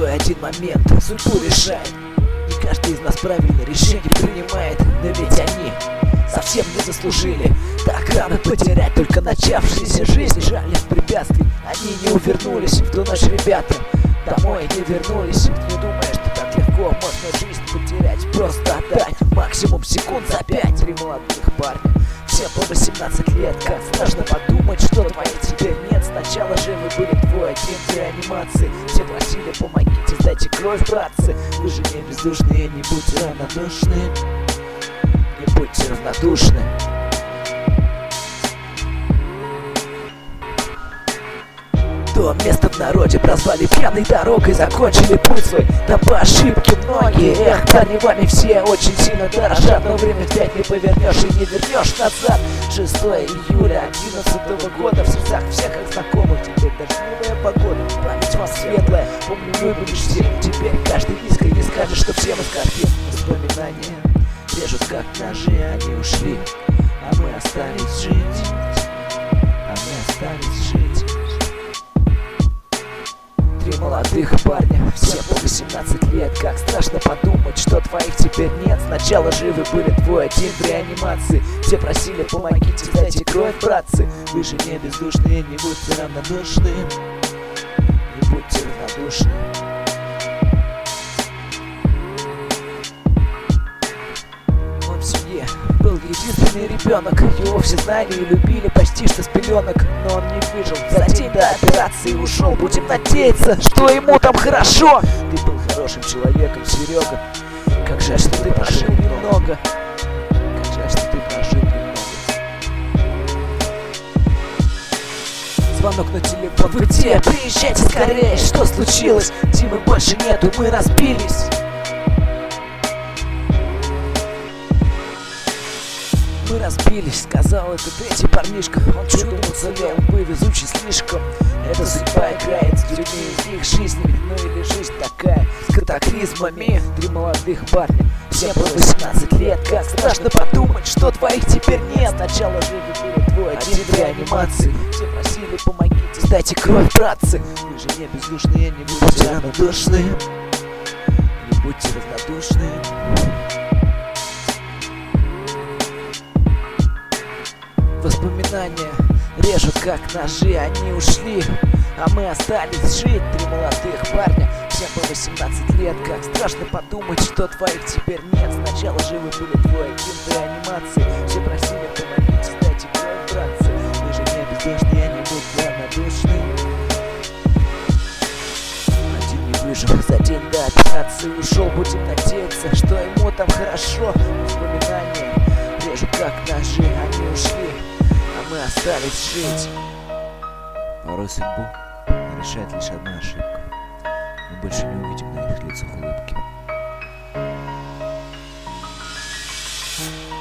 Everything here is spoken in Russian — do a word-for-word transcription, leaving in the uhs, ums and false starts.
простой один момент судьбу решает. Не каждый из нас правильное решение принимает, но ведь они совсем не заслужили так рано потерять только начавшуюся жизнь. Жаль препятствий, они не увернулись в ту ночь, ребята домой не вернулись. Не думая, что так легко можно жизнь потерять, просто отдать максимум секунд за пять. Три молодых парня, всем по восемнадцать лет, как страшно подумать, что твоих теперь нет. Сначала живы были двое, один в реанимации. Все просили, помогите, сдайте кровь, братцы. Вы же не бездушные, не будьте равнодушны, не будьте равнодушны. То место в народе прозвали пьяной дорогой, закончили путь свой, там по ошибке многие. Эх, парни, вами все очень сильно дорожат, но время впять не повернешь и не вернешь назад. шестое июля одиннадцатого года, в сердцах всех их знакомых теперь дождливая погода. Память вас светлая, помню, мы были все. Теперь каждый искренне скажет, что все мы скорбим. Воспоминания режут как ножи, они ушли, а мы остались жить, а мы остались жить. Три молодых парня, всем по восемнадцать лет, как страшно подумать, что твоих теперь нет. Сначала живы были двое, один в реанимации. Все просили, помогите, сдайте кровь, братцы. Вы же не бездушные, не будьте равнодушны, не будьте равнодушны. Он в семье был единственный ребенок, его все знали и любили почти что с пеленок. Но он не выжил, за день до операции ушел. Будем надеяться, что ему там хорошо. Ты был хорошим человеком, Серега, как жаль, что ты прожил немного. Как жаль, что ты прожил немного. Звонок на телефон, вы где? Приезжайте скорее, что случилось? Димы больше нету, мы разбились. Мы разбились, сказал этот третий парнишка. Он чудом уцелел, мы везучий слишком. Эта судьба играет с людьми и их жизнями. Ну или жизнь такая, с катаклизмами. Три молодых парня, всем по восемнадцать лет, как страшно подумать, что твоих теперь нет. Сначала живы были двое, один в реанимации. Все просили, помогите, сдайте кровь, братцы. Вы же не бездушные, не будьте равнодушны, не будьте равнодушны. Воспоминания режут как ножи, они ушли, а мы остались жить. Три молодых парня, всем по восемнадцать лет, как страшно подумать, что твоих теперь нет. Сначала живы были двое, один в реанимации. Все просили, помогите, сдайте кровь, братцы. Вы же не бездушные, не будьте равнодушны. Один не выжил, за день до операции ушел. Будем надеяться, что ему там хорошо. Воспоминания режут как ножи, они ушли, а мы остались жить. Порой судьбу решает лишь одна ошибка. Мы больше не увидим на их лицах улыбки.